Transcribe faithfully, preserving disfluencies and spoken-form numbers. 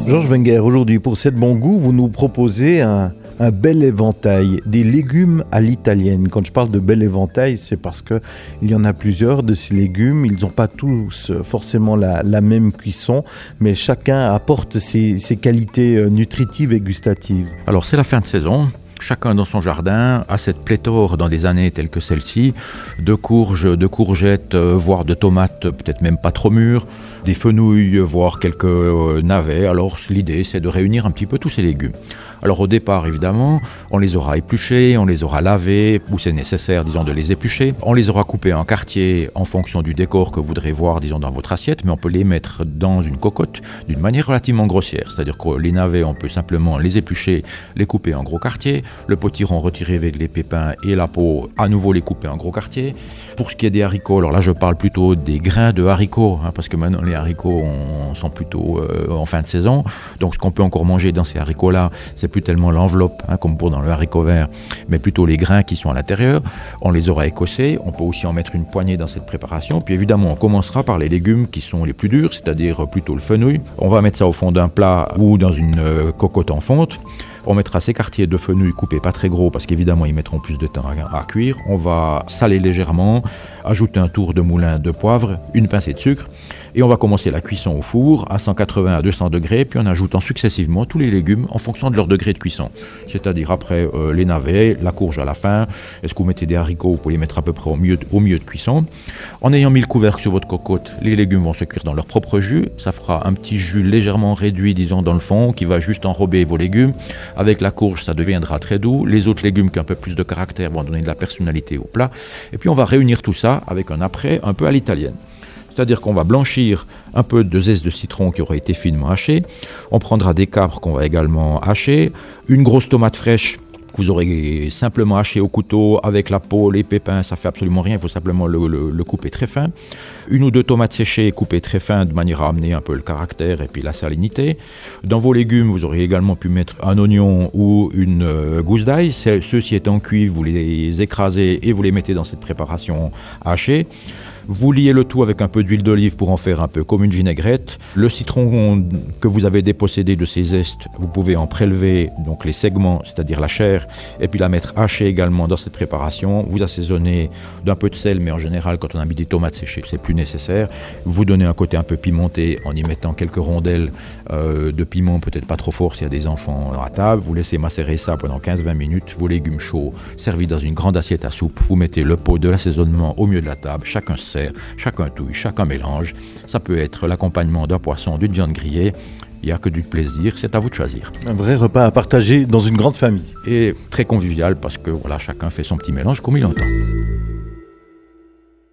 Georges Wenger, aujourd'hui pour C'est de bon goût, vous nous proposez un, un bel éventail, des légumes à l'italienne. Quand je parle de bel éventail, c'est parce qu'il y en a plusieurs de ces légumes. Ils n'ont pas tous forcément la, la même cuisson, mais chacun apporte ses, ses qualités nutritives et gustatives. Alors c'est la fin de saison. Chacun dans son jardin a cette pléthore dans des années telles que celle-ci, de courges, de courgettes, voire de tomates, peut-être même pas trop mûres, des fenouilles, voire quelques navets. Alors l'idée, c'est de réunir un petit peu tous ces légumes. Alors au départ, évidemment, on les aura épluchés, on les aura lavés, où c'est nécessaire, disons, de les éplucher. On les aura coupés en quartiers en fonction du décor que vous voudrez voir, disons, dans votre assiette, mais on peut les mettre dans une cocotte d'une manière relativement grossière. C'est-à-dire que les navets, on peut simplement les éplucher, les couper en gros quartiers. Le potiron retiré avec les pépins et la peau, à nouveau les couper en gros quartiers. Pour ce qui est des haricots, alors là je parle plutôt des grains de haricots, hein, parce que maintenant les haricots on, sont plutôt euh, en fin de saison. Donc ce qu'on peut encore manger dans ces haricots-là, c'est plus tellement l'enveloppe, hein, comme pour dans le haricot vert, mais plutôt les grains qui sont à l'intérieur. On les aura écossés, on peut aussi en mettre une poignée dans cette préparation. Puis évidemment, on commencera par les légumes qui sont les plus durs, c'est-à-dire plutôt le fenouil. On va mettre ça au fond d'un plat ou dans une euh, cocotte en fonte. On mettra ces quartiers de fenouil coupés pas très gros parce qu'évidemment ils mettront plus de temps à, à cuire. On va saler légèrement, ajouter un tour de moulin de poivre, une pincée de sucre et on va commencer la cuisson au four à cent quatre-vingts à deux cents degrés puis en ajoutant successivement tous les légumes en fonction de leur degré de cuisson. C'est-à-dire après euh, les navets, la courge à la fin. Est-ce que vous mettez des haricots, vous pouvez les mettre à peu près au milieu, au milieu de cuisson. En ayant mis le couvercle sur votre cocotte, les légumes vont se cuire dans leur propre jus. Ça fera un petit jus légèrement réduit, disons, dans le fond qui va juste enrober vos légumes. Avec la courge, ça deviendra très doux. Les autres légumes qui ont un peu plus de caractère vont donner de la personnalité au plat. Et puis on va réunir tout ça avec un après un peu à l'italienne. C'est-à-dire qu'on va blanchir un peu de zeste de citron qui aura été finement haché. On prendra des capres qu'on va également hacher. Une grosse tomate fraîche que vous aurez simplement haché au couteau avec la peau, les pépins, ça fait absolument rien, il faut simplement le, le, le couper très fin. Une ou deux tomates séchées coupées très fin de manière à amener un peu le caractère et puis la salinité. Dans vos légumes, vous aurez également pu mettre un oignon ou une euh, gousse d'ail. Ceux-ci étant cuits, vous les écrasez et vous les mettez dans cette préparation hachée. Vous liez le tout avec un peu d'huile d'olive pour en faire un peu comme une vinaigrette. Le citron que vous avez dépossédé de ses zestes, vous pouvez en prélever donc les segments, c'est-à-dire la chair, et puis la mettre hachée également dans cette préparation. Vous assaisonnez d'un peu de sel, mais en général, quand on a mis des tomates séchées, c'est plus nécessaire. Vous donnez un côté un peu pimenté en y mettant quelques rondelles euh, de piment, peut-être pas trop fort s'il y a des enfants à table. Vous laissez macérer ça pendant quinze à vingt minutes. Vos légumes chauds servis dans une grande assiette à soupe. Vous mettez le pot de l'assaisonnement au milieu de la table. Chacun sert, chacun touille, chacun mélange. Ça peut être l'accompagnement d'un poisson, d'une viande grillée. Il n'y a que du plaisir, c'est à vous de choisir. Un vrai repas à partager dans une grande famille. Et très convivial parce que voilà, chacun fait son petit mélange comme il entend.